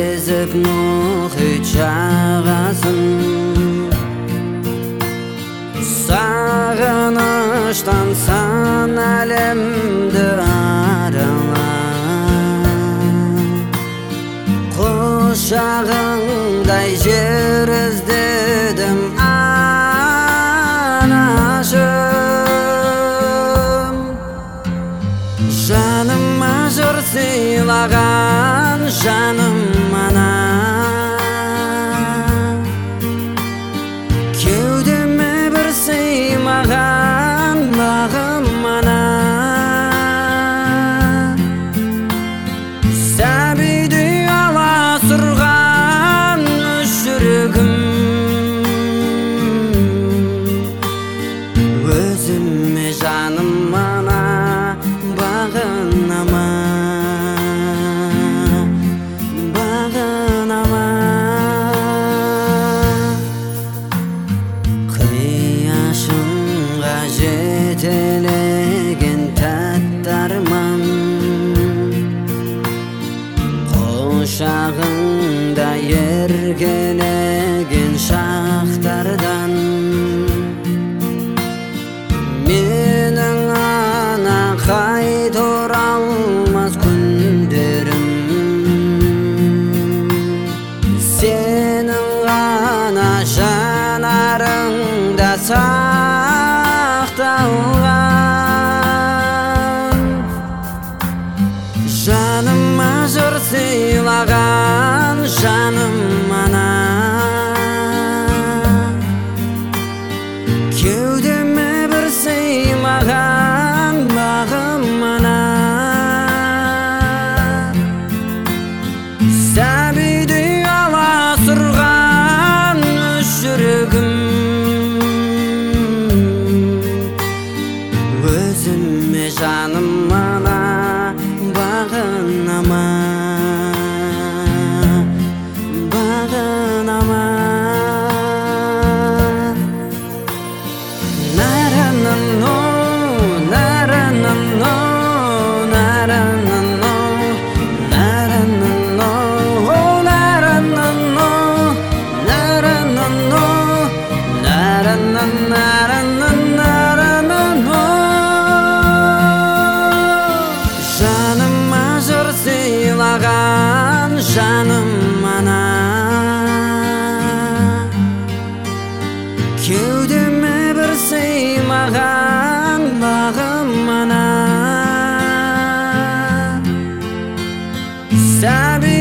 кезіп мұхит жағасын, сағыныштан сан әлемді арала, құшағыңдай жер іздедім анашым. Жаныма жыр сыйлаған жаным ана, кеудеме бір сыймаған бағым ана. Сәбидей аласұрған үш жүрегім, өзіме жаным ана бағынама, бағынама. Қияшыңға жетелеген тәтті арман, құшағыңда еркелеген шақтардан, менің ана қайта оралмас күндерім, сенің ғана жанарыңда сақталған. Жаныма жыр сыйлаған жаным ана, кеудеме бір сыймаған бағым ана. Сәбидей аласұрған үш жүрегім, өзіме жаным ана бағынама, бағынама. Наранано, наранано, наранано, наранано, о наранано, наранано, наранано, наранано. Жаныма жыр сыйлаған жаным ана, кеудеме бір сыймаған бағым ана. Сәби